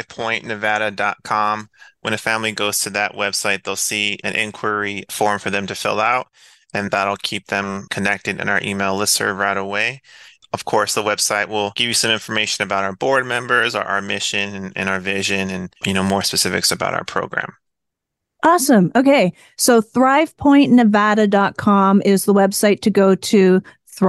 thrivepointnevada.com. When a family goes to that website, they'll see an inquiry form for them to fill out, and that'll keep them connected in our email listserv right away. Of course, the website will give you some information about our board members, our mission and our vision, and more specifics about our program. Awesome. Okay. So thrivepointnevada.com is the website to go to.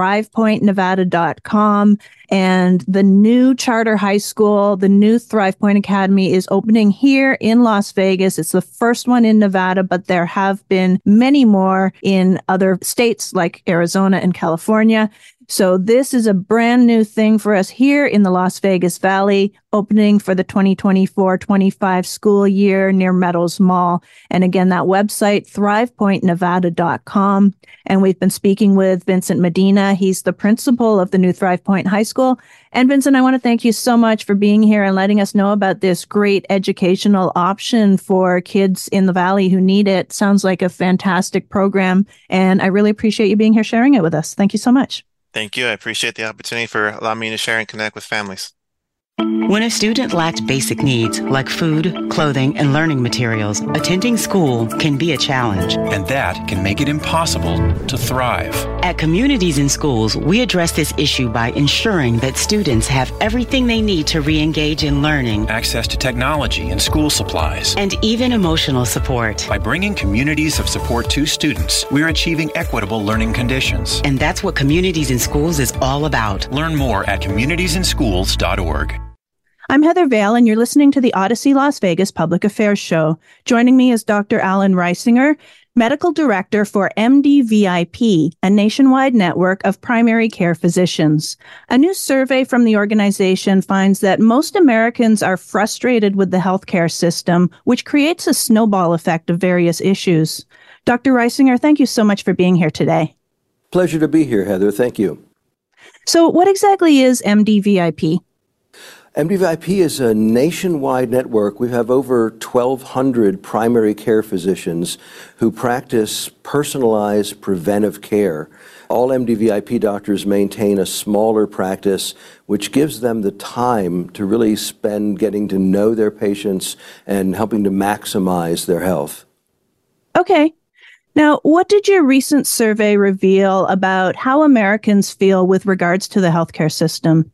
thrivepointnevada.com, and the new charter high school, the new Thrive Point Academy, is opening here in Las Vegas. It's the first one in Nevada, but there have been many more in other states like Arizona and California. So this is a brand new thing for us here in the Las Vegas Valley, opening for the 2024-25 school year near Meadows Mall. And again, that website, thrivepointnevada.com. And we've been speaking with Vincent Medina. He's the principal of the new Thrive Point High School. And Vincent, I want to thank you so much for being here and letting us know about this great educational option for kids in the Valley who need it. Sounds like a fantastic program. And I really appreciate you being here sharing it with us. Thank you so much. Thank you. I appreciate the opportunity for allowing me to share and connect with families. When a student lacks basic needs like food, clothing, and learning materials, attending school can be a challenge. And that can make it impossible to thrive. At Communities in Schools, we address this issue by ensuring that students have everything they need to re-engage in learning, access to technology and school supplies, and even emotional support. By bringing communities of support to students, we're achieving equitable learning conditions. And that's what Communities in Schools is all about. Learn more at communitiesinschools.org. I'm Heather Vale, and you're listening to the Odyssey Las Vegas Public Affairs Show. Joining me is Dr. Alan Reisinger, Medical Director for MDVIP, a nationwide network of primary care physicians. A new survey from the organization finds that most Americans are frustrated with the healthcare system, which creates a snowball effect of various issues. Dr. Reisinger, thank you so much for being here today. Pleasure to be here, Heather. Thank you. So what exactly is MDVIP? MDVIP is a nationwide network. We have over 1,200 primary care physicians who practice personalized preventive care. All MDVIP doctors maintain a smaller practice, which gives them the time to really spend getting to know their patients and helping to maximize their health. Okay. Now, what did your recent survey reveal about how Americans feel with regards to the healthcare system?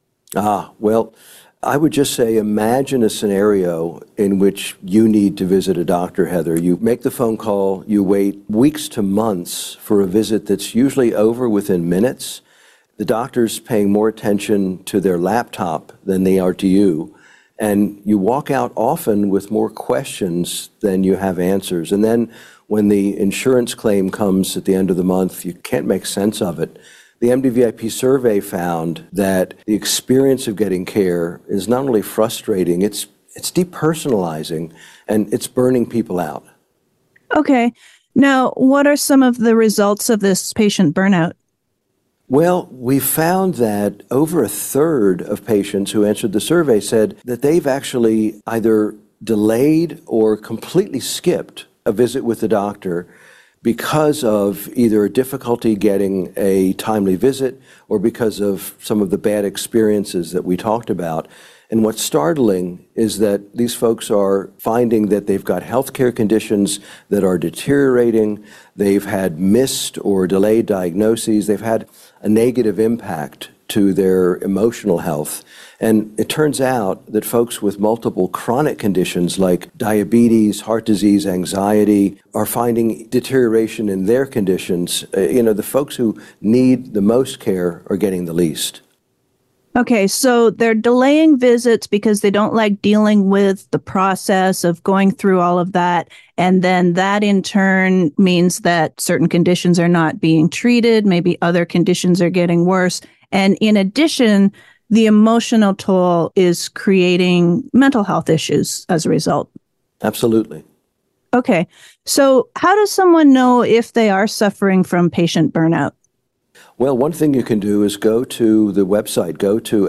Well, I would just say imagine a scenario in which you need to visit a doctor, Heather. You make the phone call, you wait weeks to months for a visit that's usually over within minutes. The doctor's paying more attention to their laptop than they are to you. And you walk out often with more questions than you have answers. And then when the insurance claim comes at the end of the month, you can't make sense of it. The MDVIP survey found that the experience of getting care is not only frustrating, it's depersonalizing, and it's burning people out. Okay. Now, what are some of the results of this patient burnout? Well, we found that over a third of patients who answered the survey said that they've actually either delayed or completely skipped a visit with the doctor because of either difficulty getting a timely visit or because of some of the bad experiences that we talked about. And what's startling is that these folks are finding that they've got healthcare conditions that are deteriorating, they've had missed or delayed diagnoses, they've had a negative impact to their emotional health. And it turns out that folks with multiple chronic conditions like diabetes, heart disease, anxiety are finding deterioration in their conditions. The folks who need the most care are getting the least. Okay, so they're delaying visits because they don't like dealing with the process of going through all of that. And then that in turn means that certain conditions are not being treated. Maybe other conditions are getting worse. And in addition, the emotional toll is creating mental health issues as a result. Absolutely. Okay. So how does someone know if they are suffering from patient burnout? Well, one thing you can do is go to the website, go to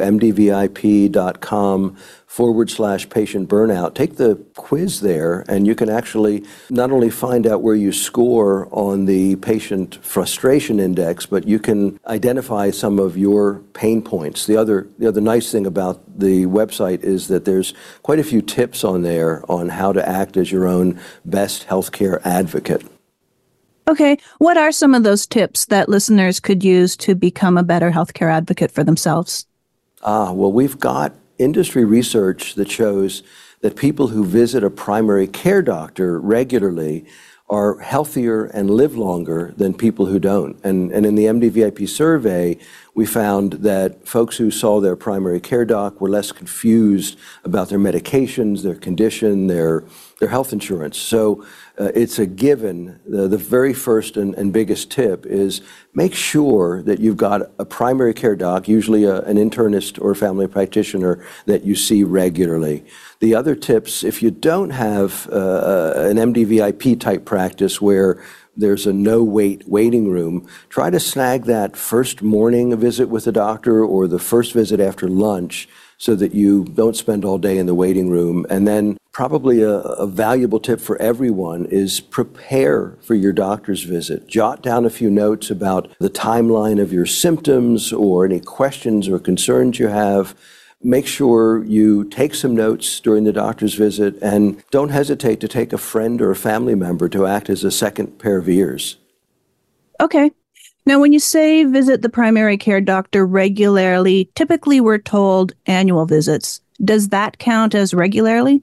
mdvip.com/patient burnout. Take the quiz there, and you can actually not only find out where you score on the patient frustration index, but you can identify some of your pain points. The other nice thing about the website is that there's quite a few tips on there on how to act as your own best healthcare advocate. Okay. What are some of those tips that listeners could use to become a better healthcare advocate for themselves? Well, we've got industry research that shows that people who visit a primary care doctor regularly are healthier and live longer than people who don't. And in the MDVIP survey, we found that folks who saw their primary care doc were less confused about their medications, their condition, their health insurance. So it's a given. The very first and biggest tip is make sure that you've got a primary care doc, usually an internist or a family practitioner that you see regularly. The other tips, if you don't have an MDVIP type practice where there's a no-wait waiting room, try to snag that first morning visit with the doctor or the first visit after lunch so that you don't spend all day in the waiting room. And then probably a valuable tip for everyone is prepare for your doctor's visit. Jot down a few notes about the timeline of your symptoms or any questions or concerns you have. Make sure you take some notes during the doctor's visit, and don't hesitate to take a friend or a family member to act as a second pair of ears. Okay. Now, when you say visit the primary care doctor regularly, typically we're told annual visits. Does that count as regularly?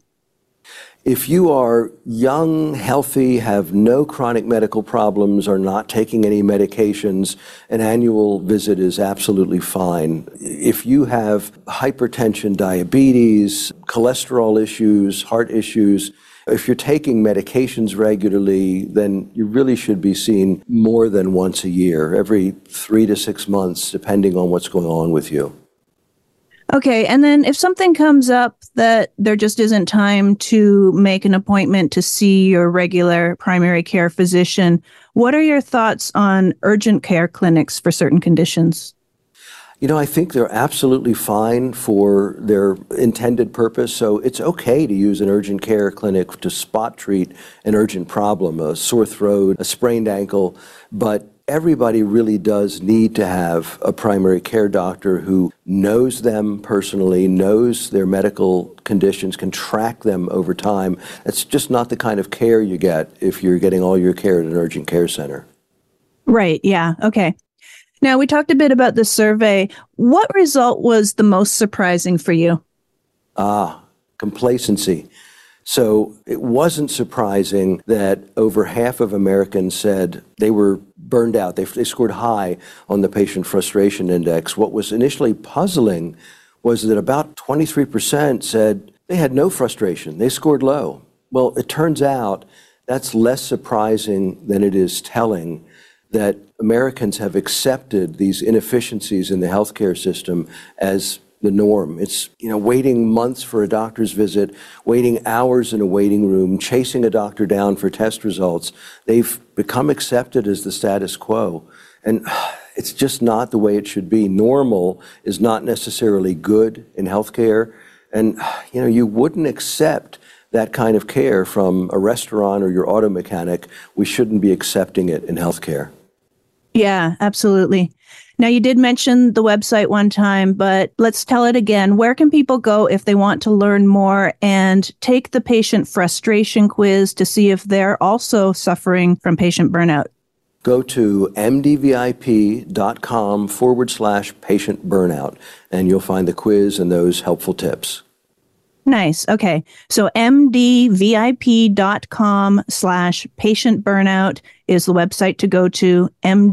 If you are young, healthy, have no chronic medical problems, are not taking any medications, an annual visit is absolutely fine. If you have hypertension, diabetes, cholesterol issues, heart issues, if you're taking medications regularly, then you really should be seen more than once a year, every 3 to 6 months, depending on what's going on with you. Okay, and then if something comes up that there just isn't time to make an appointment to see your regular primary care physician, what are your thoughts on urgent care clinics for certain conditions? You know, I think they're absolutely fine for their intended purpose. So it's okay to use an urgent care clinic to spot treat an urgent problem, a sore throat, a sprained ankle, but everybody really does need to have a primary care doctor who knows them personally, knows their medical conditions, can track them over time. That's just not the kind of care you get if you're getting all your care at an urgent care center. Right, yeah, okay. Now, we talked a bit about the survey. What result was the most surprising for you? Complacency. So it wasn't surprising that over half of Americans said they were burned out. They scored high on the patient frustration index. What was initially puzzling was that about 23% said they had no frustration. They scored low. Well, it turns out that's less surprising than it is telling that Americans have accepted these inefficiencies in the healthcare system as the norm. It's, waiting months for a doctor's visit, waiting hours in a waiting room, chasing a doctor down for test results. They've become accepted as the status quo. And it's just not the way it should be. Normal is not necessarily good in healthcare. And, you wouldn't accept that kind of care from a restaurant or your auto mechanic. We shouldn't be accepting it in healthcare. Yeah, absolutely. Now, you did mention the website one time, but let's tell it again. Where can people go if they want to learn more and take the patient frustration quiz to see if they're also suffering from patient burnout? Go to mdvip.com/patient burnout, and you'll find the quiz and those helpful tips. Nice. Okay. So mdvip.com/patient burnout is the website to go to,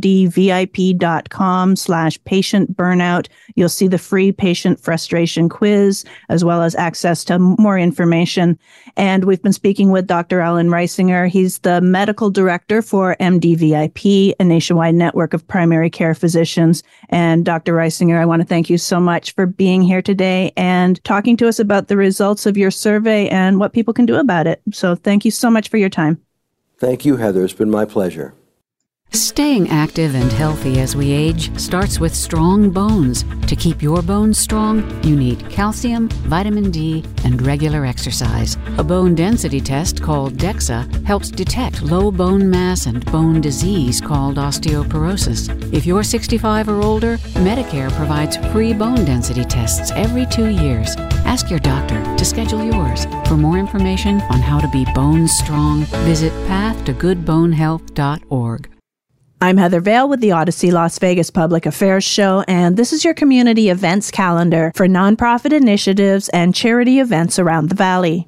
mdvip.com/patient burnout. You'll see the free patient frustration quiz, as well as access to more information. And we've been speaking with Dr. Alan Reisinger. He's the medical director for MDVIP, a nationwide network of primary care physicians. And Dr. Reisinger, I want to thank you so much for being here today and talking to us about the results of your survey and what people can do about it. So thank you so much for your time. Thank you, Heather. It's been my pleasure. Staying active and healthy as we age starts with strong bones. To keep your bones strong, you need calcium, vitamin D, and regular exercise. A bone density test called DEXA helps detect low bone mass and bone disease called osteoporosis. If you're 65 or older, Medicare provides free bone density tests every 2 years. Ask your doctor to schedule yours. For more information on how to be bone strong, visit pathtogoodbonehealth.org. I'm Heather Vale with the Odyssey Las Vegas Public Affairs Show, and this is your community events calendar for nonprofit initiatives and charity events around the Valley.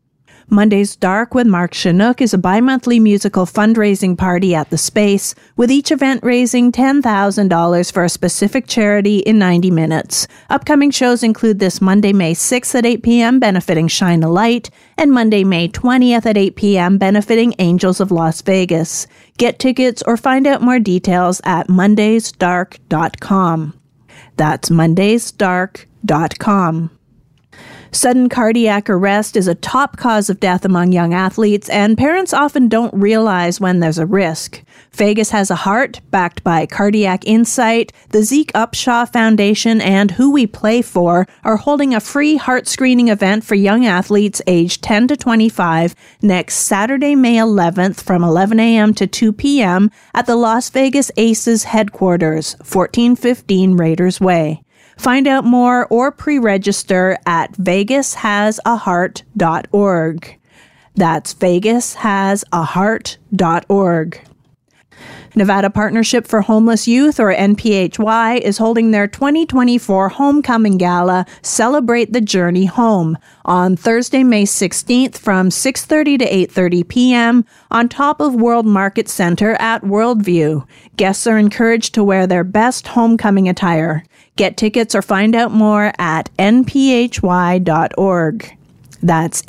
Monday's Dark with Mark Chinook is a bi-monthly musical fundraising party at the Space, with each event raising $10,000 for a specific charity in 90 minutes. Upcoming shows include this Monday, May 6th at 8 p.m. benefiting Shine a Light, and Monday, May 20th at 8 p.m. benefiting Angels of Las Vegas. Get tickets or find out more details at mondaysdark.com. That's mondaysdark.com. Sudden cardiac arrest is a top cause of death among young athletes, and parents often don't realize when there's a risk. Vegas Has a Heart, backed by Cardiac Insight, the Zeke Upshaw Foundation, and Who We Play For, are holding a free heart screening event for young athletes aged 10 to 25 next Saturday, May 11th from 11 a.m. to 2 p.m. at the Las Vegas Aces headquarters, 1415 Raiders Way. Find out more or pre-register at vegashasaheart.org. That's vegashasaheart.org. Nevada Partnership for Homeless Youth, or NPHY, is holding their 2024 Homecoming Gala, Celebrate the Journey Home, on Thursday, May 16th from 6:30 to 8:30 p.m. on top of World Market Center at Worldview. Guests are encouraged to wear their best homecoming attire. Get tickets or find out more at nphy.org. That's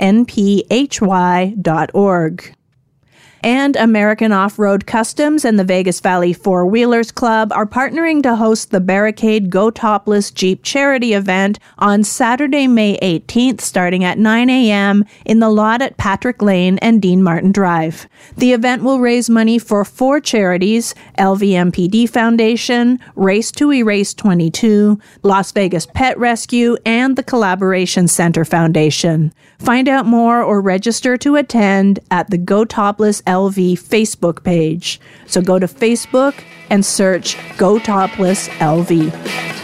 nphy.org. And American Off-Road Customs and the Vegas Valley Four-Wheelers Club are partnering to host the Barricade Go Topless Jeep charity event on Saturday, May 18th, starting at 9 a.m. in the lot at Patrick Lane and Dean Martin Drive. The event will raise money for 4 charities: LVMPD Foundation, Race to Erase 22, Las Vegas Pet Rescue, and the Collaboration Center Foundation. Find out more or register to attend at the Go Topless LV Facebook page. So go to Facebook and search Go Topless LV.